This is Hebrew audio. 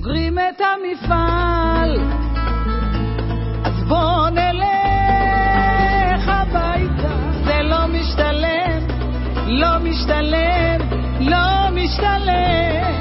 סוגרים את המפעל, אז בוא נלך הביתה. זה לא משתלם, לא משתלם, לא משתלם.